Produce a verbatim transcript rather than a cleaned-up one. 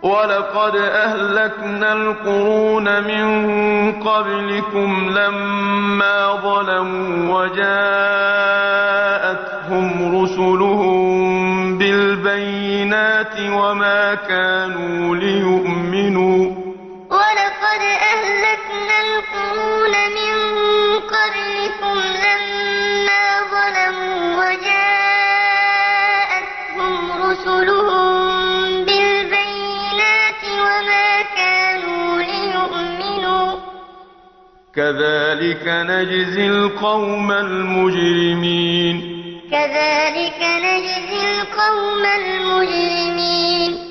ولقد أهلكنا القرون من قبلكم لما ظلموا وجاءتهم رسلهم بالبينات وما كانوا ليؤمنوا ولقد أهلكنا القرون من قبلكم لما ظلموا وجاءتهم رسلهم بالبينات وما كانوا ليؤمنوا كذلك نجزي القوم المجرمين كذلك نجزي القوم المجرمين